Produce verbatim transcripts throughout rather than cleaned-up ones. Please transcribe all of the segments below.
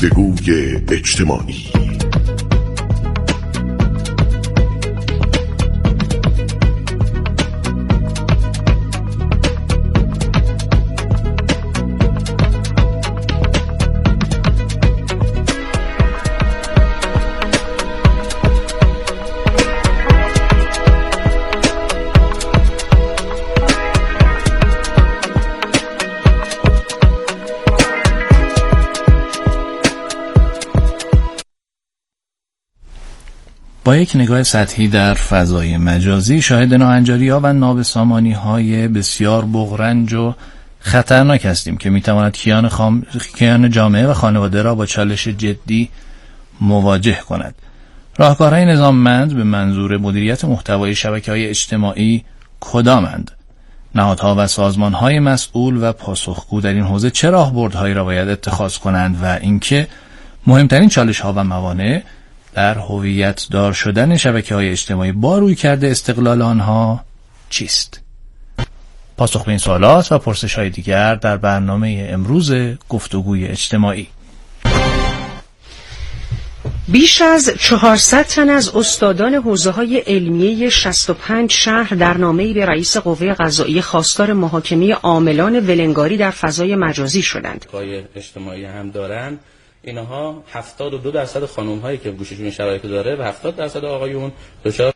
گفتگوی اجتماعی. با یک نگاه سطحی در فضای مجازی شاهد ناهنجاری‌ها و نابسامانی‌های بسیار بغرنج و خطرناک هستیم که می‌تواند کیان, خام... کیان جامعه و خانواده را با چالش جدی مواجه کند. راهکارهای نظاممند به منظور مدیریت محتوای شبکه‌های اجتماعی کدامند؟ نهادها و سازمان‌های مسئول و پاسخگو در این حوزه چه راهبردهایی را باید اتخاذ کنند و اینکه مهمترین چالش‌ها و موانع در هویت دار شدن شبکه‌های اجتماعی با روی کرده استقلال آنها چیست؟ پاسخ به این سوالات و پرسش‌های دیگر در برنامه امروز گفتگوی اجتماعی. بیش از چهارصد تن از استادان حوزه‌های علمیه شصت و پنج شهر در نامه‌ای به رئیس قوه قضاییه خواستار محاکمه عاملان ولنگاری در فضای مجازی شدند. قوه اجتماعی هم دارن. اینها هفتاد و دو درصد خانم هایی که گوششون شبکه داره و هفتاد درصد آقایون دچار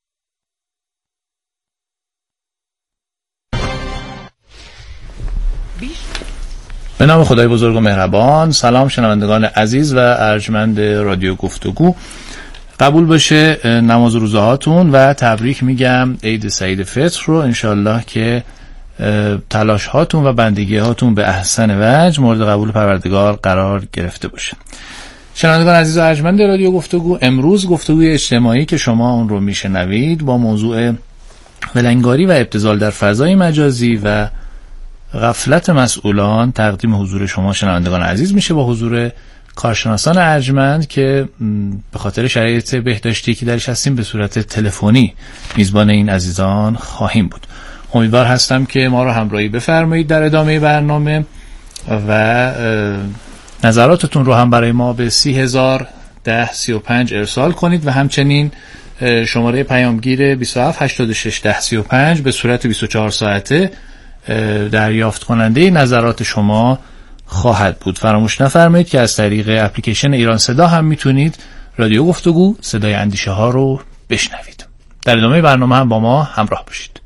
به نام خدای بزرگ و مهربان. سلام شنوندگان عزیز و ارجمند رادیو گفتگو، قبول باشه نماز و روزه هاتون و تبریک میگم عید سعید فطر رو. انشالله که تلاش هاتون و بندگی هاتون به احسن وجه مورد قبول پروردگار قرار گرفته باشه. شنوندگان عزیز و ارجمند رادیو گفتگو، امروز گفتگوی اجتماعی که شما اون رو میشنوید با موضوع ولنگاری و ابتذال در فضای مجازی و غفلت مسئولان تقدیم حضور شما شنوندگان عزیز میشه، با حضور کارشناسان ارجمند که به خاطر شرایط بهداشتی که درش هستیم به صورت تلفنی میزبان این عزیزان خواهیم بود. امیدوار هستم که ما رو همراهی بفرمایید در ادامه برنامه و نظراتتون رو هم برای ما به سی هزار ده سی و پنج ارسال کنید و همچنین شماره پیامگیر بیست و هفت هشتاد و شش ده سی و پنج به صورت بیست و چهار ساعته دریافت کننده نظرات شما خواهد بود. فراموش نفرمایید که از طریق اپلیکیشن ایران صدا هم میتونید رادیو گفتگو صدای اندیشه ها رو بشنوید. در ادامه برنامه هم با ما همراه باشید.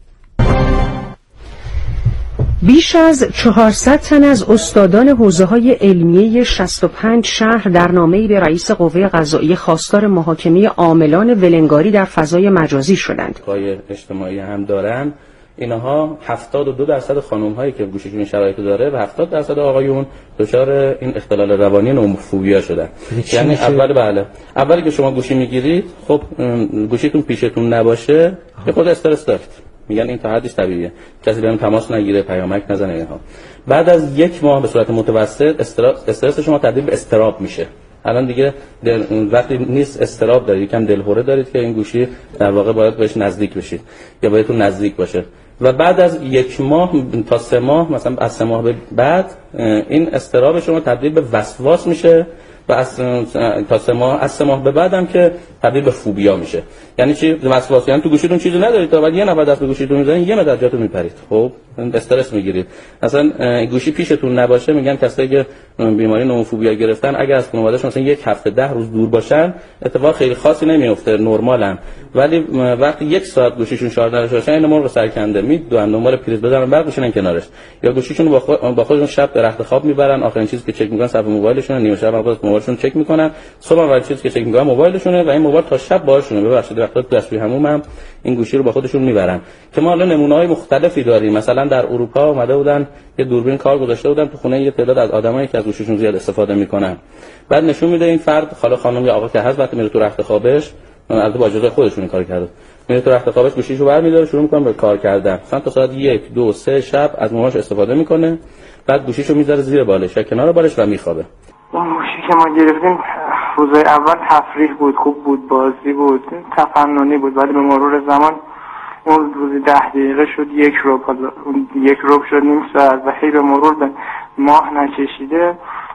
بیش از چهارصد تن از استادان حوزه‌های علمیه شصت و پنج شهر در نامه‌ای به رئیس قوه قضاییه خواستار محاکمه عاملان ولنگاری در فضای مجازی شدند. قوه اجتماعی هم دارن. اینها هفتاد و دو درصد خانم هایی که گوششون شبکه داره و هفتاد درصد آقایون دچار این اختلال روانی نوموفوبیا شدن. یعنی اول بله اولی که شما گوشی میگیرید، خب گوشیتون پیشتون نباشه که خود استرس دارید، میگن این تا حدش طبیعیه، کسی بهم تماس نگیره، پیامک نزنه اینها. بعد از یک ماه به صورت متوسط استرس شما تبدیل به اضطراب میشه. الان دیگه وقتی نیست استراب دارید، یکم دلهوره دارید که این گوشی در واقع باید بهش نزدیک بشید یا بهتون نزدیک باشه. و بعد از یک ماه تا سه ماه، مثلا از سه ماه به بعد این اضطراب شما تبدیل به وسواس میشه و از تا سه ماه از سه ماه به بعدم که تبدیل به فوبیا میشه. یعنی چی؟ وسواس یعنی تو گوشیتون چیزی ندارید تا بعد یه نفر دست به گوشیتون میزنه، یه مدت جاتون میپرید. خب استرس میگیرید. اصلا گوشی پیشتون نباشه، میگن کسایی که بیماری نوموفوبیا گرفتن اگر از خانواده‌شون مثلا یک هفته ده روز دور باشن اتفاق خیلی خاصی نمیفته، نرمالن. ولی وقتی یک ساعت گوشیشون شارژ نشه باشن، این مرغ سرکنده میدونن دنبال پریز بزنن بعد بشینن کنارش، یا گوشیشون با خود با خودشون شب به رخت خواب میبرن، آخرین چیزی که چک میکنن صفحه موبایلشون، نیمه شب هم خود موبایلشون چک میکنن، صبح اول چیزی که چک میکنن موبایلشونه و این موبایل تا شب باهاشونه. ببخشید وقتا تو دستشویی هموم هم این گوشی رو با خودشون میبرن. که ما الان نمونه‌های مختلفی داریم. مثلا در اروپا اومده بودن یه دوربین کار گذاشته بودن تو خونه یه تعداد از آدمایی که از گوشیشون زیاد استفاده میکنن. بعد نشون میده این فرد، خاله خانم یا آقا که هست، وقتی میره تو رخت خوابش، البته با اجازه خودشون این کارو کرده، میره تو رخت خوابش گوشیشو برمی‌داره شروع میکنه به کار کردن. مثلا تا ساعت یک دو سه شب از موبایلش استفاده میکنه، بعد گوشیشو میذاره زیر بالش یا کنار بالش و میخوابه. اون گوشی که ما گرفتیم روزای اول تفریح بود، خوب بود، بازی بود، تفننی بود، ولی به مرور زمان اون روزی ده دقیقه شد یک روب، اون یک روب شد نیم ساعت و هی به مرور به ماه نکشیده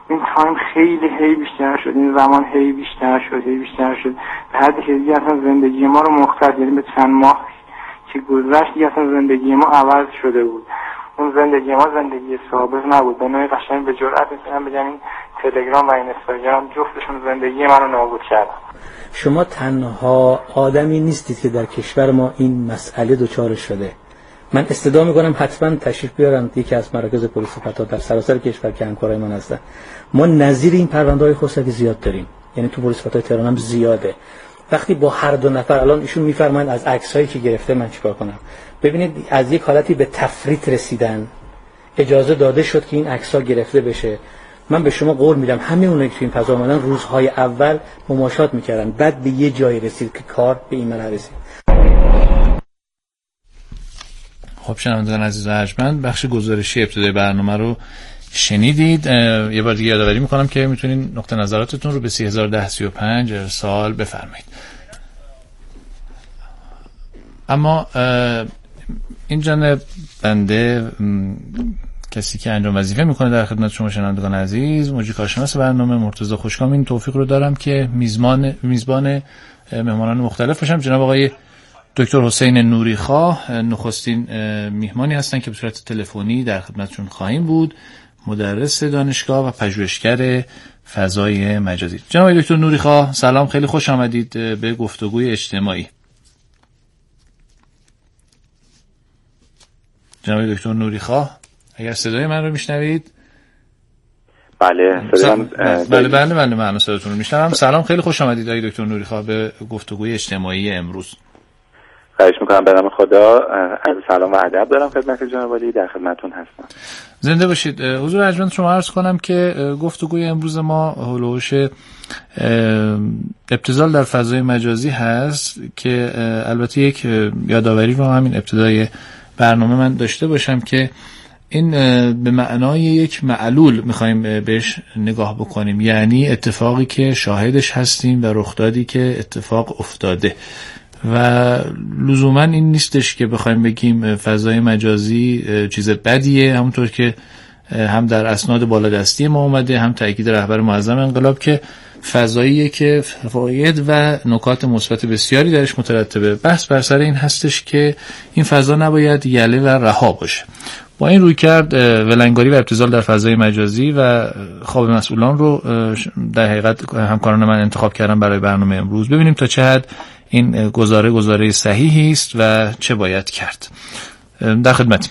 این تایم خیلی هی بیشتر شد، این زمان هی بیشتر شد هی بیشتر شد به حدی که دیگه اصلا زندگی ما رو مختلف، یعنی به چند ماه که گذشت دیگه اصلا زندگی ما عوض شده بود. اون زندگی ما زندگی ثابت نبود. به نوعی قشنگ به جرئت میتونم بگم این تلگرام و این اینستاگرام جفتشون زندگی منو نابود کردن. شما تنها آدمی نیستید که در کشور ما این مسئله دچار شده. من استدعا میکنم حتما تشریف بیارن یکی از مراکز پلیس فتا در سراسر کشور که همکارای من هستن. ما نظیر این پرونده‌های خصوصی زیاد داریم، یعنی تو پلیس فتای تهران هم زیاده. وقتی با هر دو نفر الان ایشون میفرمایند از عکسایی که گرفته من چیکار کنم، ببینید از یک حالتی به تفریط رسیدن، اجازه داده شد که این عکس‌ها گرفته بشه. من به شما قول میدم همه اونایی که تو این فضا اومدن روزهای اول مماشات میکردن، بعد به یه جایی رسید که کار به این منحصر رسید. خب شنوندگان عزیز و ارجمند، بخش گزارشی ابتدای برنامه رو شنیدید. یه بار دیگه یادآوری میکنم که میتونین نقطه نظراتتون رو به سه هزار و ده سی و پنج ارسال بفرمایید. اما این جانب بنده کسی که انجام وظیفه میکنه در خدمت شما شنوندگان عزیز، مجری کارشناس برنامه مرتضی خوشکام، این توفیق رو دارم که میزبان میزبان مهمانان مختلف باشم. جناب آقای دکتر حسین نوریخواه نخستین میهمانی هستن که به صورت تلفنی در خدمتشون خواهیم بود، مدرس دانشگاه و پژوهشگر فضای مجازی. جناب آقای دکتر نوریخواه سلام، خیلی خوش آمدید به گفتگوی اجتماعی. جناب آقای دکتر نوریخواه اگر صدای من رو میشنوید؟ بله صدام بله بله بله من صداتون رو میشنوم. سلام، خیلی خوش آمدید آقای دکتر نوریخواه به گفتگوی اجتماعی امروز. خواهش میکنم. به نام خدا، از سلام و ادب دارم خدمت جناب عالی، در خدمتتون هستم. زنده باشید. حضور ارجمند شما عرض کنم که گفتگوی امروز ما هولوش ابتذال در فضای مجازی هست که البته یک یادآوری رو همین ابتدای برنامه من داشته باشم که این به معنای یک معلول میخوایم بهش نگاه بکنیم، یعنی اتفاقی که شاهدش هستیم و رخدادی که اتفاق افتاده و لزوما این نیستش که بخوایم بگیم فضای مجازی چیز بدیه، همونطور که هم در اسناد بالادستی ما اومده، هم تاکید رهبر معظم انقلاب که فضاییه که فواید و نکات مثبت بسیاری درش مترتبه. بحث بر سر این هستش که این فضا نباید یله و رها باشه. با این روی کرد ولنگاری و ابتذال در فضای مجازی و خواب مسئولان رو در حقیقت همکاران من انتخاب کردم برای برنامه امروز. ببینیم تا چه حد این گزاره گزاره صحیحی است و چه باید کرد. در خدمتیم.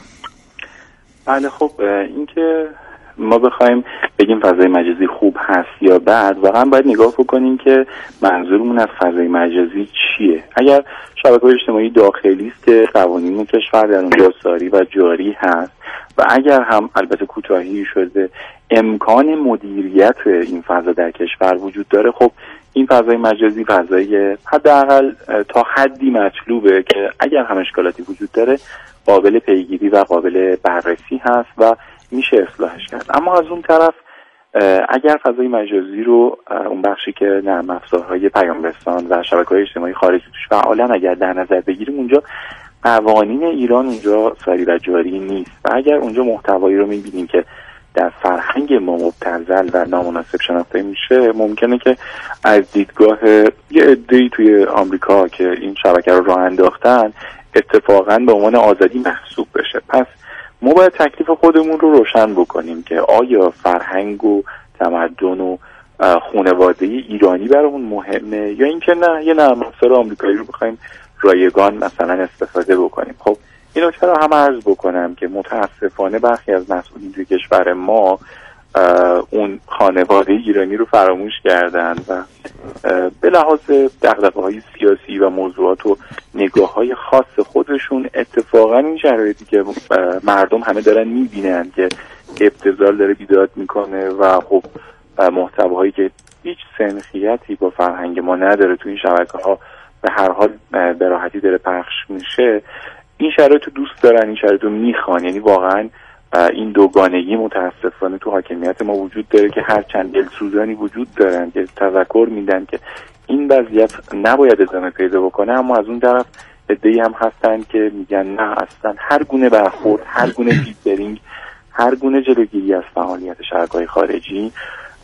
بله خب اینکه ما بخوایم بگیم فضای مجازی خوب هست یا بد، واقعا باید نگاه بکنیم که منظورمون از فضای مجازی چیه. اگر شبکه‌های اجتماعی داخلی است که قوانین کشور در اونجا ساری و جاری هست و اگر هم البته کوتاهی شده امکان مدیریت این فضا در کشور وجود داره، خب این فضای مجازی فضای حداقل تا حدی مطلوبه که اگر هم اشکالاتی وجود داره قابل پیگیری و قابل بررسی هست و میشه اصلاحش کرد. اما از اون طرف اگر فضای مجازی رو اون بخشی که نرم افزارهای پیام رسان و شبکه‌های اجتماعی خارجی توش فعالن اگر در نظر بگیریم، اونجا قوانین ایران اونجا ساری و جاری نیست و اگر اونجا محتوایی رو میبینیم که در فرهنگ ما مبتذل و نامناسب شناخته میشه، ممکنه که از دیدگاه یه عده‌ای توی آمریکا که این شبکه رو راه انداختن اتفاقاً به عنوان آزادی محسوب بشه. پس ما باید تکلیف خودمون رو روشن بکنیم که آیا فرهنگ و تمدن و خانواده ایرانی برامون مهمه یا اینکه نه یه نرم افزار آمریکایی رو بخوایم رایگان مثلا استفاده بکنیم. خب اینو چرا هم عرض بکنم که متاسفانه برخی از مسئولین توی کشور ما اون خانواده ایرانی رو فراموش کردن و به لحاظ دغدغه‌های سیاسی و موضوعات و نگاه‌های خاص خودشون اتفاقا این شرایطی که مردم همه دارن می‌بینن که ابتذال داره بیداد میکنه و خب محتواهایی که هیچ سنخیتی با فرهنگ ما نداره تو این شبکه‌ها به هر حال به راحتی داره پخش میشه، این شرایط رو دوست دارن، این شرایط رو میخوان. یعنی واقعا این دوگانگی متاسفانه تو حاکمیت ما وجود داره که هر چند دلسوزانی وجود دارن که تذکر میدن که این وضعیت نباید ادامه پیدا بکنه، اما از اون طرف عده‌ای هم هستن که میگن نه اصلا هر گونه برخورد، هر گونه فیلترینگ، هر گونه جلوگیری از فعالیت شبکه‌های خارجی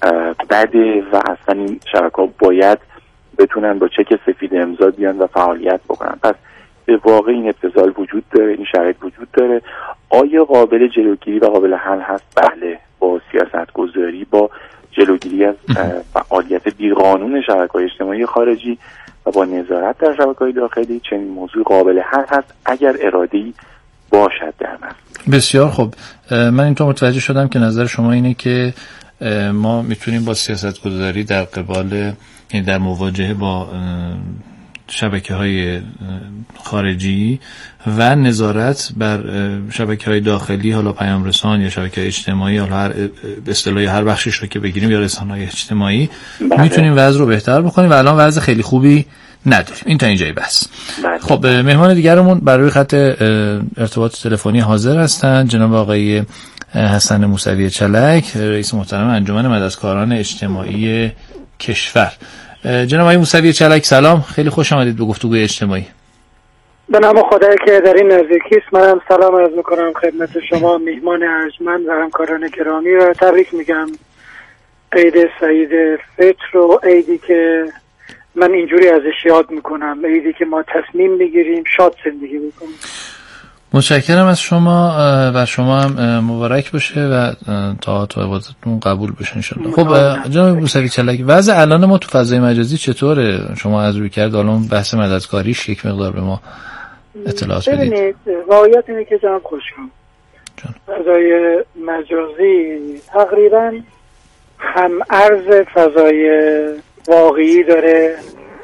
بده و اصلا این شبکه‌ها باید بتونن با چک سفید امضا بیان و فعالیت بکنن. پس به واقع این ابتذال وجود داره، این شرایط وجود داره. آیا قابل جلوگیری و قابل حل هست؟ بله، با سیاست‌گذاری، با جلوگیری از فعالیت بیقانون شبکه‌های اجتماعی خارجی و با نظارت در شبکه‌های داخلی چنین موضوع قابل حل هست اگر اراده‌ای باشد در مصر. بسیار خوب. من اینطور متوجه شدم که نظر شما اینه که ما میتونیم با سیاست‌گذاری در قبال، یعنی در مواجهه با شبکه‌های خارجی و نظارت بر شبکه‌های داخلی، حالا پیام رسان یا شبکه‌های اجتماعی، حالا هر به اصطلاح هر بخشش رو که بگیریم، یا رسانه‌های اجتماعی، بله. میتونیم وضع رو بهتر بکنیم و الان وضع خیلی خوبی نداریم. این تا اینجای بس. بله. خب مهمان دیگرمون برای خط ارتباط تلفنی حاضر هستند، جناب آقای حسن موسوی چلک، رئیس محترم انجمن مددکاران اجتماعی کشور. جناب آقای موسوی چلک سلام، خیلی خوش آمدید به گفتگوی اجتماعی. به نام خدایی که در این نزدیکی است، منم سلام عرض میکنم خدمت شما میهمان ارجمند و همکاران گرامی و تبریک میگم عید سعید فطر و عیدی که من اینجوری ازش یاد میکنم، عیدی که ما تصمیم میگیریم شاد زندگی بکنیم. متشکرم از شما و شما هم مبارک باشه و طاعات و عبادتتون قبول بشه ان شاء الله. خب جناب موسوی چلک، وضع الان ما تو فضای مجازی چطوره؟ شما از روی کرد الان بحث مددکاریش یک مقدار به ما اطلاعات بدید. ببینید، واقعیت اینه که جناب خوشم فضای مجازی تقریبا هم ارز فضای واقعی داره،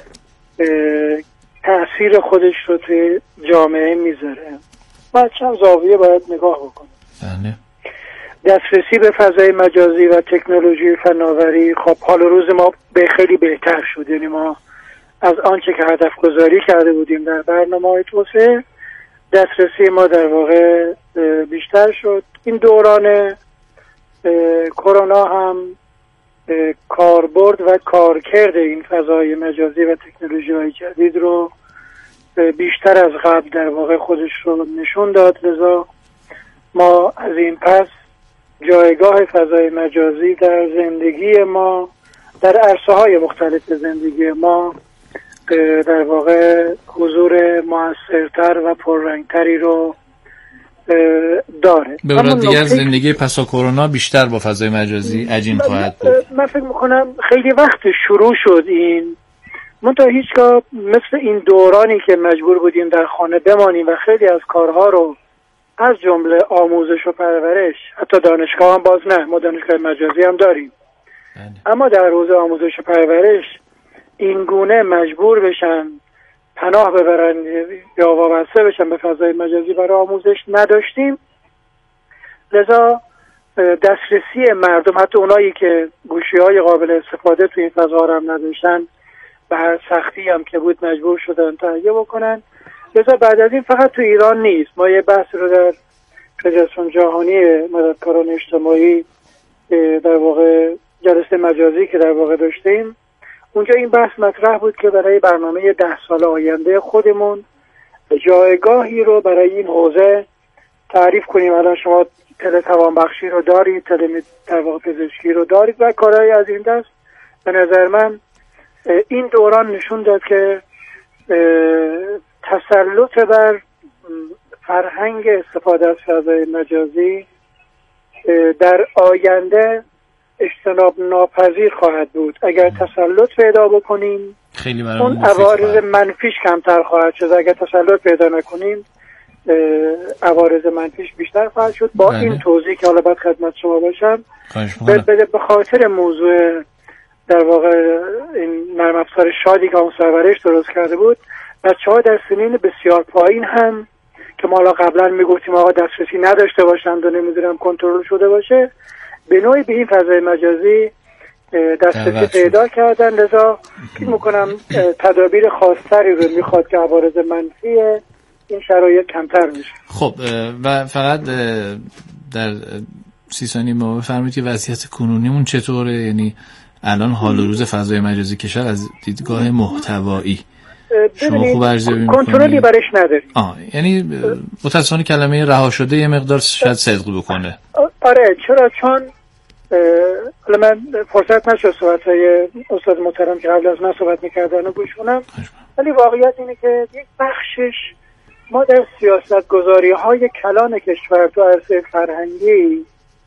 تأثیر خودش رو توی جامعه میذاره و چند زاویه باید نگاه بکنیم. بله. دسترسی به فضای مجازی و تکنولوژی فناوری، خب حال روز ما به خیلی بهتر شد، یعنی ما از آنچه که هدف گذاری کرده بودیم در برنامه‌های توسعه، دسترسی ما در واقع بیشتر شد. این دوران کرونا هم کاربرد و کارکرد این فضای مجازی و تکنولوژی‌های جدید رو بیشتر از قبل در واقع خودش رو نشون داد. لذا ما از این پس جایگاه فضای مجازی در زندگی ما، در عرصه‌های مختلف زندگی ما، در واقع حضور موثرتر و پررنگتری رو داره. به عبارت دیگر زندگی پسا کرونا بیشتر با فضای مجازی عجین خواهد بود. من فکر میکنم خیلی وقت شروع شد این، منتها هیچگاه مثل این دورانی که مجبور بودیم در خانه بمانیم و خیلی از کارها رو از جمله آموزش و پرورش، حتی دانشگاه هم باز نه، ما دانشگاه مجازی هم داریم، بله. اما در حوزه آموزش و پرورش این گونه مجبور بشن پناه ببرن یا وابسته بشن به فضای مجازی برای آموزش نداشتیم. لذا دسترسی مردم، حتی اونایی که گوشی‌های قابل استفاده توی این فضا رو هم نداشتن، به هر سختی هم که بود مجبور شدن تهیه بکنن. لذا بعد از این فقط تو ایران نیست، ما یه بحث رو در فدراسیون جهانی مددکاران اجتماعی در واقع جلسه مجازی که در واقع داشتیم، اونجا این بحث مطرح بود که برای برنامه ده سال آینده خودمون جایگاهی رو برای این حوزه تعریف کنیم. الان شما تله توانبخشی رو دارید، تله در واقع پزشکی رو دارید و کارهایی از این دست. به نظر من این دوران نشون داد که تسلط بر فرهنگ استفاده از فضای مجازی در آینده اجتناب ناپذیر خواهد بود. اگر تسلط پیدا بکنیم خیلی اون عوارض منفیش کمتر خواهد شد، اگر تسلط پیدا نکنیم عوارض منفیش بیشتر خواهد شد. با بله. این توضیح که حالا باید خدمت شما باشم، به خاطر موضوع در واقع این نرم افزار شادی که اون سرورش درست کرده بود، بچه‌ها در سنین بسیار پایین هم که ما قبلا میگفتیم آقا دسترسی نداشته باشند و نمیدونم کنترل شده باشه، به نوعی به این فضای مجازی دسترسی پیدا کردن. لذا فکر میکنم تدابیر خاص‌تری رو میخواد که عوارض منفی این شرایط کمتر بشه. خب و فقط در سی ثانیه ما بفرمایید که وضعیت کنونیمون چطوره؟ یعنی الان حال و روز فضای مجازی کشور از دیدگاه محتوایی شما خوب ارزیابی می‌کنید؟ کنترلی برش نداریم. آه یعنی متأسفانه کلمه رها شده یه مقدار شاید صدق بکنه. آره، چرا؟ چون حالا من فرصت نشد صحبت‌های استاد محترم که قبل از من صحبت می‌کردن رو گوش کنم، ولی واقعیت اینه که یک بخشش ما در سیاست‌گذاری‌های کلان کشور تو عرصه فرهنگی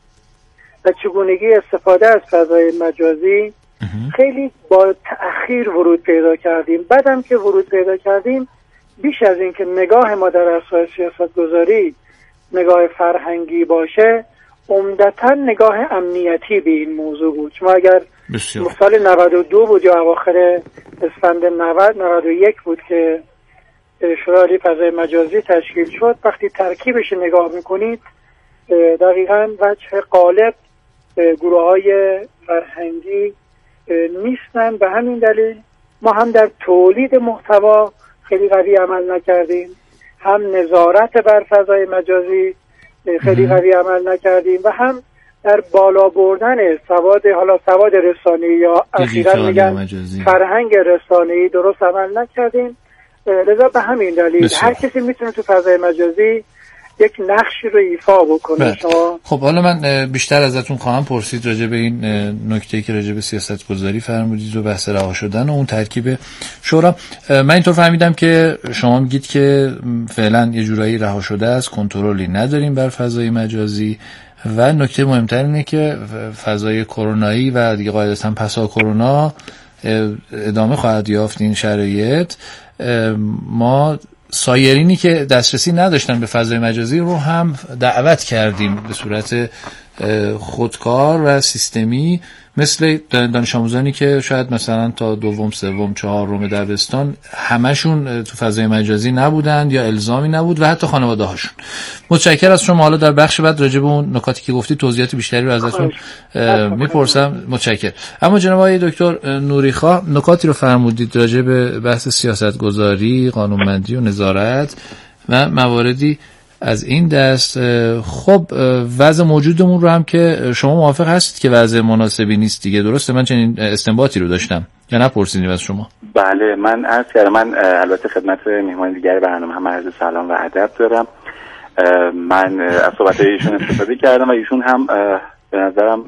و چگونگی استفاده از فضای مجازی خیلی با تأخیر ورود پیدا کردیم. بعدم که ورود پیدا کردیم، بیش از این که نگاه ما در عرصه سیاست‌گذاری نگاه فرهنگی باشه، عمدتاً نگاه امنیتی به این موضوع بود. شما اگر سال نود و دو بود یا اواخر اسفند نود نود و یک بود که شورای فضای مجازی تشکیل شد، وقتی ترکیبش نگاه میکنید دقیقاً وجه غالب گروه های فرهنگی نیستن. به همین دلیل ما هم در تولید محتوا خیلی قوی عمل نکردیم، هم نظارت بر فضای مجازی خیلی قوی عمل نکردیم و هم در بالا بردن سواد، حالا سواد رسانه‌ای یا اخیراً میگن فرهنگ رسانه‌ای، درست عمل نکردیم. لذا به همین دلیل هر کسی میتونه تو فضای مجازی یک نقشی رو ایفا بکنه. شما خب حالا من بیشتر ازتون خواهم پرسید راجع به این نکته‌ای که راجع به سیاست گذاری فرمودید و بحث رها شدن و اون ترکیب شورا. من اینطور فهمیدم که شما میگید که فعلا یه جورایی رها شده است، کنترلی نداریم بر فضای مجازی و نکته مهمتر اینه که فضای کرونایی و دیگه قاعدتاً پسا کرونا ادامه خواهد یافت این شرایط. ما سایرینی که دسترسی نداشتن به فضای مجازی رو هم دعوت کردیم به صورت خودکار و سیستمی، مثل دانش آموزانی که شاید مثلا تا دوم سوم چهارم دبستان همشون تو فضای مجازی نبودند یا الزامی نبود و حتی خانواده هاشون. متشکرم از شما. حالا در بخش بعد راجع به اون نکاتی که گفتی توضیحات بیشتری رو ازتون میپرسم. متشکرم. اما جناب آقای دکتر نوریخواه نکاتی رو فرمودید راجع به بحث سیاست گذاری، قانونمندی و نظارت و مواردی از این دست. خب وضع موجودمون رو هم که شما موافق هستید که وضع مناسبی نیست دیگه، درسته؟ من چنین استنباطی رو داشتم یا نپرسیدیم از شما؟ بله، من عرض کردم. من البته خدمت مهمان دیگر برنامه هم عرض سلام و ادب دارم. من از صحبت‌های ایشون استفاده کردم و ایشون هم به نظرم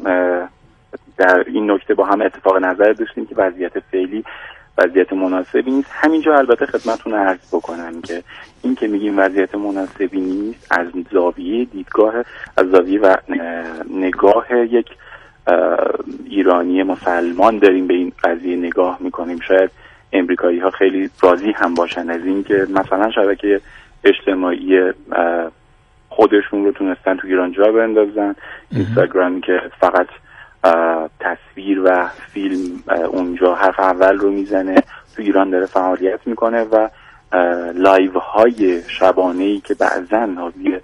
در این نکته با هم اتفاق نظر داشتیم که وضعیت فعلی وضعیت مناسبی نیست. همینجا البته خدمتتون عرض بکنم که این که میگیم وضعیت مناسبی نیست، از زاویه دیدگاه از زاویه و نگاه یک ایرانی مسلمان داریم به این قضیه نگاه میکنیم. شاید امریکایی ها خیلی راضی هم باشن از این که مثلا شبکه اجتماعی خودشون رو تونستن تو ایران جا بندازن. اینستاگرامی که فقط تصویر و فیلم اونجا حرف اول رو میزنه، تو ایران داره فعالیت میکنه و لایو های شبانه‌ای که بعضاً حاوی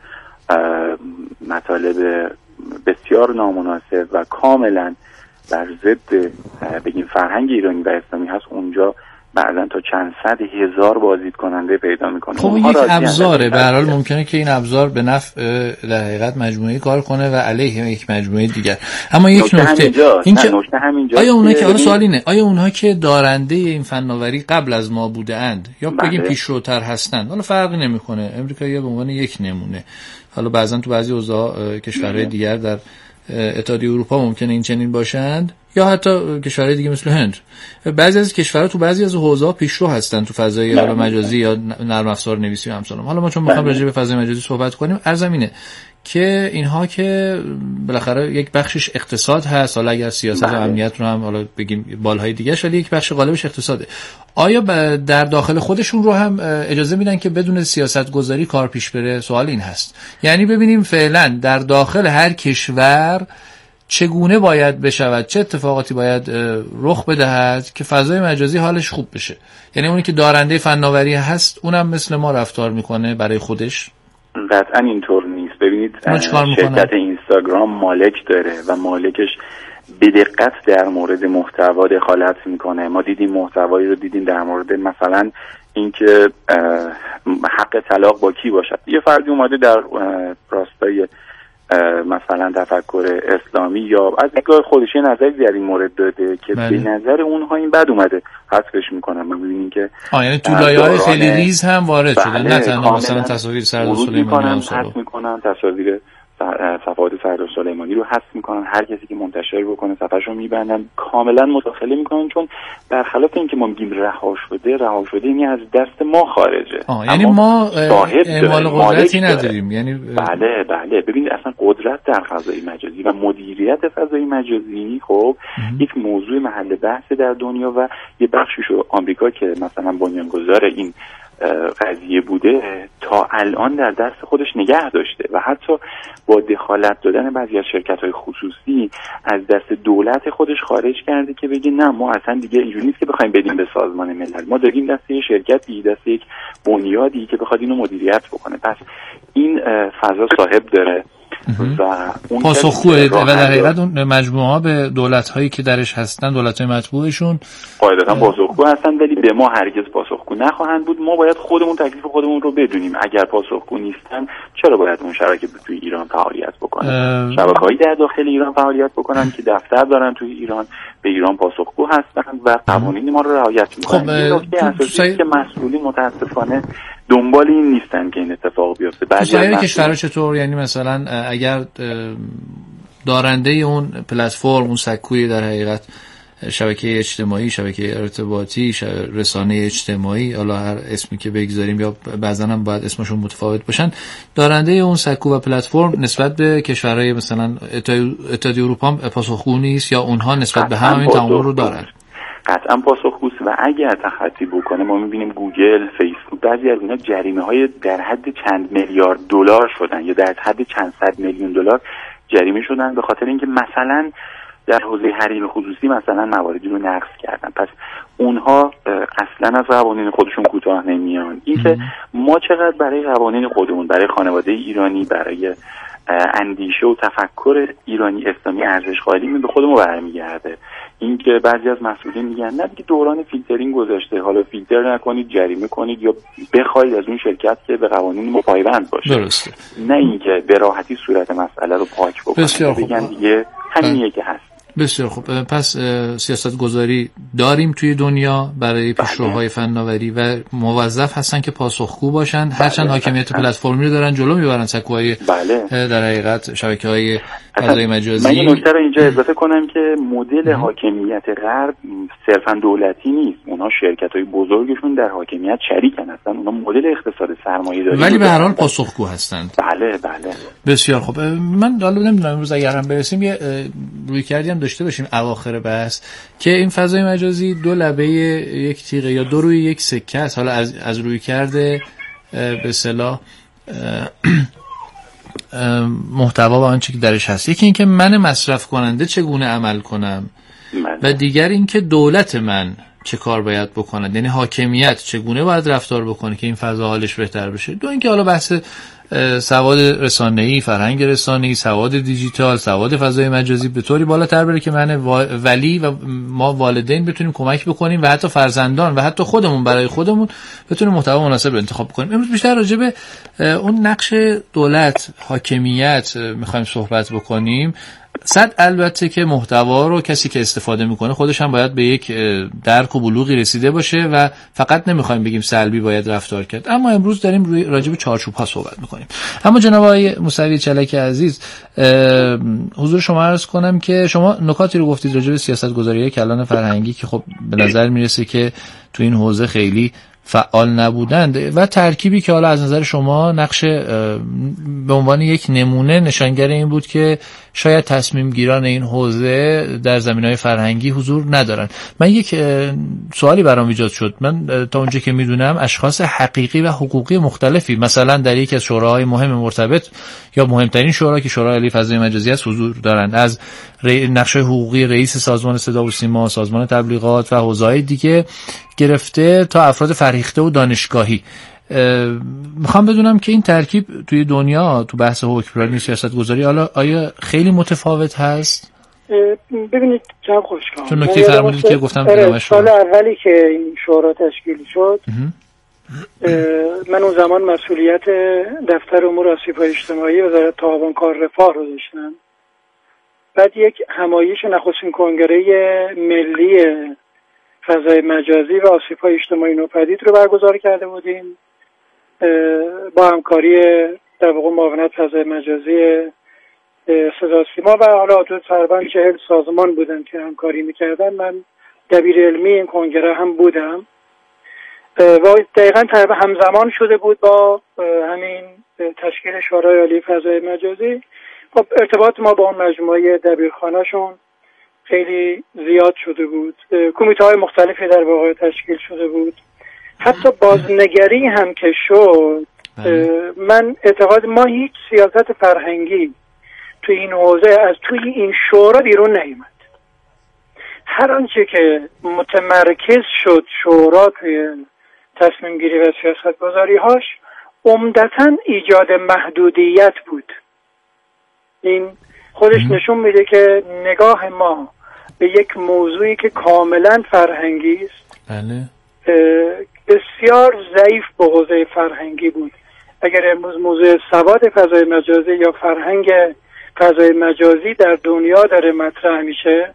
مطالب بسیار نامناسب و کاملا بر ضد بگیم فرهنگ ایرانی و اسلامی هست، اونجا بعدن تا چند صد هزار بازدید کننده پیدا میکنه. خب یک ابزاره، به هر حال ممکنه که این ابزار به نفع در حقیقت مجموعه کار کنه و علیه یک مجموعه دیگر. اما یک نکته این که آیا اونها که حالا سوال اینه، آیا اونها که دارنده این فناوری قبل از ما بوده اند یا بگیم پیشروتر هستند، حالا فرقی نمیکنه، امریکایی به عنوان یک نمونه، حالا بعضا تو بعضی اوضاع کشورهای دیگر در اتحادیه اروپا ممکنه این چنین باشند یا حتی کشورهای دیگه مثل هند. بعضی از کشورها تو بعضی از حوزه‌ها پیشرو هستن تو فضای حالا مجازی یا نرم افزار نویسی و امثال. حالا ما چون می‌خوایم راجع به فضای مجازی صحبت کنیم، عرضم اینه که اینها که بالاخره یک بخشش اقتصاد هست، حالا اگر سیاست و امنیت رو هم حالا بگیم بالهای دیگه، ولی یک بخش غالبش اقتصاده. آیا در داخل خودشون رو هم اجازه میدن که بدون سیاست گذاری کار پیش بره؟ سوال این هست. یعنی ببینیم فعلا در داخل هر کشور چگونه باید بشود، چه اتفاقاتی باید رخ بدهد که فضای مجازی حالش خوب بشه. یعنی اونی که دارنده فناوری هست اونم مثل ما رفتار میکنه برای خودش؟ قطعا اینطور نیست. ببینید شرکت اینستاگرام مالک داره و مالکش به دقت در مورد محتوا دخالت میکنه. ما دیدیم محتوایی رو دیدیم در مورد مثلا اینکه حق طلاق با کی باشد. یه فردی اومده در راستای مثلا تفکر اسلامی یا از نگاه خودش نظری در این مورد داده که بله. به نظر اونها این بد اومده، حذفش میکنن. ما میبینیم که آه یعنی تو لایه‌های خیلی ریز هم وارد بله. شده، نه تنها مثلا تصاویر سرد سلیمانی هم حذف میکنن، تصاویر صفحات سردار سلیمانی رو حذف میکنن، هر کسی که منتشر بکنه صفحه‌ش رو میبندن، کاملا مداخله میکنن، چون برخلاف اینکه ما میگیم رها شده، رها شده یعنی از دست ما خارجه. یعنی ما اعمال قدرتی نداریم. یعنی بله بله ببینید اصلا قدرت در فضای مجازی و مدیریت فضای مجازی خب یک موضوع محل بحث در دنیا و یه بخشیشو آمریکا که مثلا بنیانگذار این قضیه بوده تا الان در دست خودش نگه داشته و حتی با دخالت دادن بعضی از شرکت‌های خصوصی از دست دولت خودش خارج کرده که بگه نه ما اصلا دیگه اینجوری نیست که بخوایم بدیم به سازمان ملل، ما داریم دست یه شرکتی، دست یک بنیادی که بخواد اینو مدیریت بکنه. پس این فضا صاحب داره و اون پاسخگوه و در حقیقت اون مجموعه ها به دولت هایی که درش هستن، دولت های مطبوعشون قاعدتا پاسخگو هستن، ولی به ما هرگز پاسخگو نخواهند بود. ما باید خودمون تکلیف خودمون رو بدونیم. اگر پاسخگو نیستن چرا باید اون شبکه توی ایران فعالیت بکنن؟ شبکه‌هایی در داخل ایران فعالیت بکنن که دفتر دارن توی ایران، به ایران پاسخگو هستن و قوانین ما رو رعایت میکنن. خب این نکته اساسی سای... که مسئولین متاسفانه دنبال این نیستن که این اتفاق بیفته. بعضی از کشورها چطور؟ یعنی مثلا اگر دارنده اون پلتفرم، اون سکوی در حقیقت شبکه اجتماعی، شبکه ارتباطی، رسانه اجتماعی، حالا هر اسمی که بگذاریم یا بعضا هم باید اسمشون متفاوت باشن، دارنده اون سکو و پلتفرم نسبت به کشورهای مثلا اتحادیه اروپا پاسخگو نیست یا اونها نسبت به هم این تعامل رو دارن؟ قطعا پاسخگوست و اگر تخطی بکنه ما می‌بینیم گوگل، فیسبوک، بعضی از اینا جریمه‌های در حد چند میلیارد دلار شدن یا در حد چند صد میلیون دلار جریمه شدن به خاطر اینکه مثلا در حوزه حریم خصوصی مثلا مواردی رو نقض کردن. پس اونها اصلا از قوانین خودشون کوتاه نمیان. اینکه ما چقدر برای قوانین خودمون، برای خانواده ایرانی، برای اندیشه و تفکر ایرانی اسلامی ارزش قائلیم به خودمون برمیگرده. اینکه بعضی از مسئولین میگن نه دیگه دوران فیلترینگ گذشته، حالا فیلتر نکنید، جریمه کنید یا بخواید از اون شرکت که به قوانین ما پایبند باشه. درسته. نه اینکه به راحتی صورت مسئله رو پاک بکنید بگن دیگه همینیه که هست. بسیار خوب. پس سیاست گذاری داریم توی دنیا برای پیشروهای فناوری و موظف هستن که پاسخگو باشن. بله. هرچند حاکمیت پلتفرمی رو دارن جلو میبرن سکوهای بله. در حقیقت شبکه‌های فضای مجازی. من این نکته رو اینجا اضافه کنم که مدل حاکمیت غرب صرفا دولتی نیست. اونها شرکت‌های بزرگشون در حاکمیت شریکن هستن. اونها مدل اقتصاد سرمایه‌داری ولی به هر حال پاسخگو هستند. بله بله. بسیار خوب. من حالا نمیدونم امروز اگر هم برسیم یه رویکردی هم داشته باشیم اواخر بحث که این فضای مجازی دو لبه یک تیغه یا دو روی یک سکه است. حالا از از رویکرد به اصطلاح محتوا و آنچه که درش هست، یکی اینکه من مصرف کننده چگونه عمل کنم و دیگر اینکه دولت من چه کار باید بکنه، یعنی حاکمیت چگونه باید رفتار بکنه که این فضا حالش بهتر بشه. دو اینکه حالا بحث سواد رسانه‌ای، فرهنگ رسانه‌ای، سواد دیجیتال، سواد فضای مجازی به طوری بالاتر بره که من ولی و ما والدین بتونیم کمک بکنیم و حتی فرزندان و حتی خودمون برای خودمون بتونیم محتوا مناسب رو انتخاب بکنیم. امروز بیشتر راجع به اون نقش دولت، حاکمیت می‌خوایم صحبت بکنیم. صد البته که محتوا رو کسی که استفاده میکنه خودش هم باید به یک درک و بلوغی رسیده باشه و فقط نمیخوایم بگیم سلبی باید رفتار کرد. اما امروز داریم روی راجع به چارچوب‌ها صحبت میکنیم. اما جناب آقای موسوی چلک عزیز، حضور شما عرض کنم که شما نکاتی رو گفتید راجع به سیاست‌گذاری کلان فرهنگی که خب به نظر میرسه که تو این حوزه خیلی فعال نبودند و ترکیبی که حالا از نظر شما نقش به عنوان یک نمونه نشانگر این بود که شاید تصمیم گیران این حوزه در زمینه‌های فرهنگی حضور ندارن. من یک سوالی برام ایجاد شد. من تا اونجا که میدونم اشخاص حقیقی و حقوقی مختلفی مثلا در یک از شوراهای مهم مرتبط یا مهمترین شورا که شورای عالی فضای مجازی است حضور دارند، از نقشه حقوقی رئیس سازمان صدا و سیما، سازمان تبلیغات و حوزه‌های دیگه گرفته تا افراد فرهیخته و دانشگاهی. میخوام بدونم که این ترکیب توی دنیا تو بحث حکمرانی سیاست گذاری حالا آیا خیلی متفاوت هست؟ ببینید جناب خوشکام، چون نکته فرمودید که گفتم ادامه سال اولی که این شورا تشکیل شد من اون زمان مسئولیت دفتر امور آسیب‌های اجتماعی وزارت تعاون کار رفاه رو داشتم. بعد یک همایش نخستین کنگره ملی فضای مجازی و آسیب‌های اجتماعی نوپدید رو برگزار کرده بودیم با همکاری در واقع معاونت فضای مجازی صدا سیما و حالا حدود تقریبا چهل سازمان بودن که همکاری میکردن. من دبیر علمی این کنگره هم بودم و دقیقا تقریبا همزمان شده بود با همین تشکیل شورای عالی فضای مجازی. خب ارتباط ما با اون مجموعه دبیرخانه‌شون خیلی زیاد شده بود. کمیته های مختلفی در واقع تشکیل شده بود. حتی بازنگری هم که شد، من اعتقاد ما هیچ سیاست فرهنگی توی این حوزه از توی این شورا بیرون نیامد. هر آنچه که متمرکز شد شورا توی تصمیم گیری و سیاست گذاری هاش عمدتاً ایجاد محدودیت بود. این خودش نشون میده که نگاه ما به یک موضوعی که کاملا فرهنگی است بله بسیار ضعیف به حوزه فرهنگی بود. اگر امروز موضوع سواد فضای مجازی یا فرهنگ فضای مجازی در دنیا داره مطرح میشه،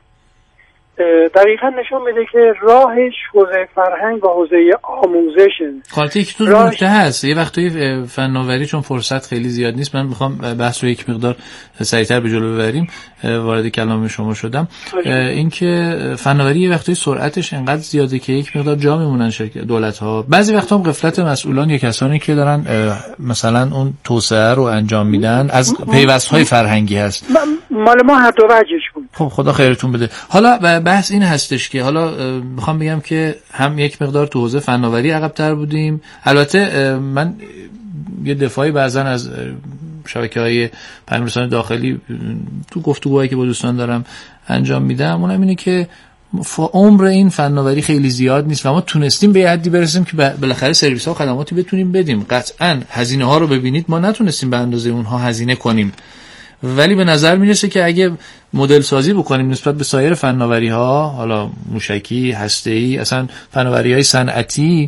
دقیقا نشون میده که راهش حوزه فرهنگ و حوزه آموزشه. خالص یک تو راهش... نکته هست. یه وقتی فناوری چون فرصت خیلی زیاد نیست، من میخوام بحث رو یک مقدار سریعتر به جلو ببریم. وارد کلام شما شدم. اینکه فناوری یه وقتی سرعتش انقدر زیاده که یک مقدار جا میمونن شرکت دولت ها. بعضی وقتا هم غفلت مسئولان یا کسانی که دارن مثلا اون توسعه رو انجام میدن از پیوست‌های فرهنگی هست. مال ما هر دو وجهش بود. خب خدا خیرتون بده. حالا بحث این هستش که حالا میخوام بگم که هم یک مقدار تو حوزه فناوری عقب‌تر بودیم. البته من یه دفاعی بعضن از شبکه‌های پیام‌رسانی داخلی تو گفتگوهایی که با دوستان دارم انجام میدم، اونم اینه که عمر این فناوری خیلی زیاد نیست و ما تونستیم به یه حدی برسیم که بالاخره سرویس‌ها و خدماتی بتونیم بدیم. قطعاً هزینه ها رو ببینید ما نتونستیم به اندازه اونها هزینه کنیم، ولی به نظر میرسه که اگه مدل سازی بکنیم نسبت به سایر فناوری ها، حالا موشکی، هسته‌ای، اصلا فناوری های صنعتی،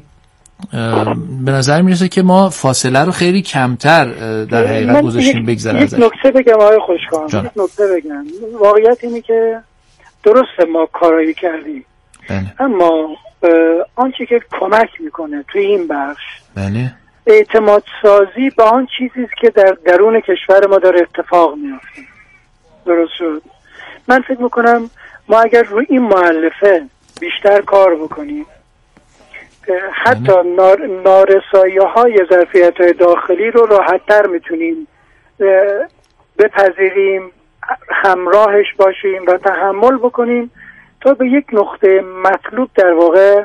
به نظر میرسه که ما فاصله رو خیلی کمتر در حقیقت گذاشتیم بگذره ازش. یک نکته بگم آقای خوشکان، یک نکته بگم. واقعیت اینه که درسته ما کارایی کردیم، بله. اما آنچه که کمک میکنه توی این بخش بله اعتماد سازی به آن چیزی است که در درون کشور ما داره اتفاق میفته. درست شد. من فکر میکنم ما اگر روی این مؤلفه بیشتر کار بکنیم، حتی نار، نارسایی های ظرفیت های داخلی رو راحت تر میتونیم بپذیریم، همراهش باشیم و تحمل بکنیم تا به یک نقطه مطلوب در واقع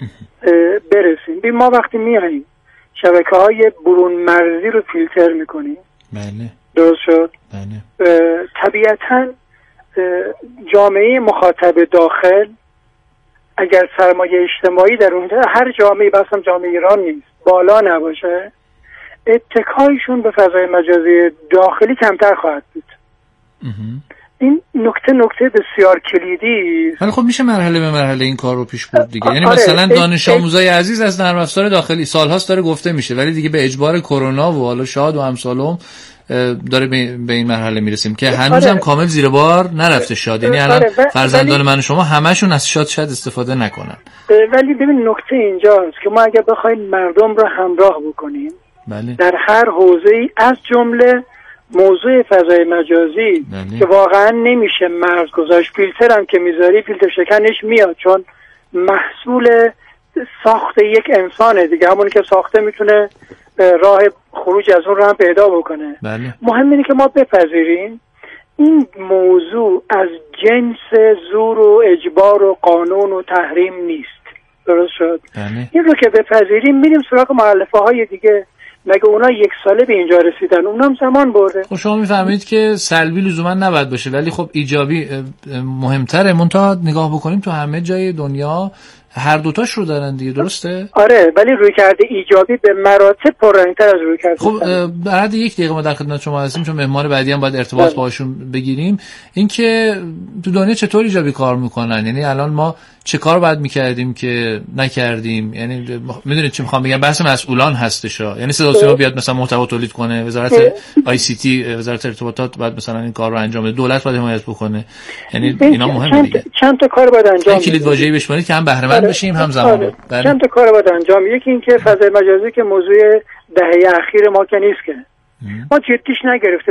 برسیم. ببین ما وقتی میاییم شبکه های برون مرزی رو فیلتر میکنیم، بله درست شد، بله طبیعتاً جامعه مخاطب داخل اگر سرمایه اجتماعی در اونجا، هر جامعه بسم جامعه ایران نیست، بالا نباشه، اتکایشون به فضای مجازی داخلی کمتر خواهد بود. این نکته نکته بسیار کلیدی است. ولی خب میشه مرحله به مرحله این کار رو پیش برد دیگه. یعنی مثلا دانش آموزای عزیز از نرم افزار داخلی سالهاست داره گفته میشه، ولی دیگه به اجبار کرونا و حالا شاد و امثالهم داره به این مرحله میرسیم که هنوزم آره. کامل زیر بار نرفته شاد. یعنی الان آره. فرزندان من و شما همشون از شاد شاید استفاده نکنن. ولی ببین نکته اینجاست که ما اگر بخوایم مردم رو همراه بکنیم بله. در هر حوزه‌ای از جمله موضوع فضای مجازی بله. که واقعا نمیشه مرز گذاشت، فیلتر هم که میذاری فیلتر شکنش میاد، چون محصول ساخت یک انسانه دیگه، همونی که ساخته میتونه راه خروج از اون رو هم پیدا بکنه. بله. مهم اینه که ما بپذیریم این موضوع از جنس زور و اجبار و قانون و تحریم نیست. درست شد. بله. این رو که بپذیریم میریم سراغ مؤلفه های دیگه. مگه اونا یک ساله به اینجا رسیدن؟ اونم زمان برده. خب شما میفهمید که سلبی لزوما نباید باشه، ولی خب ایجابی مهمتره. منتها نگاه بکنیم تو همه جای دنیا هر دوتاش رو دارن دیگه، درسته؟ آره، ولی روی کرده ایجابی به مراتب پررنگ‌تر از روی کرده. خب در حد یک دقیقه ما در خدمت شما هستیم چون مهمان بعدی هم باید ارتباط بله. باهاشون بگیریم. اینکه تو دنیا چطور ایجابی کار میکنن، یعنی الان ما چه کار باید میکردیم که نکردیم؟ یعنی میدونید چی میخوام بگم؟ بحث مسئولان هستش. یعنی صدا و سیما بیاد مثلا محتوا تولید کنه، وزارت آی سی تی، وزارت ارتباطات باید مثلا این کار رو انجام بده، دولت باید حمایت بکنه. یعنی اینا مهمه دیگه. چند تا کار باید انجام بشه. کلید واژه‌ای بشمارید که هم بهره مند بشیم هم زمان. بله. چند تا کار باید انجام. یکی این که فضای مجازی که موضوع دهه اخیر ما که نیست که ما جدیش نگرفتیم.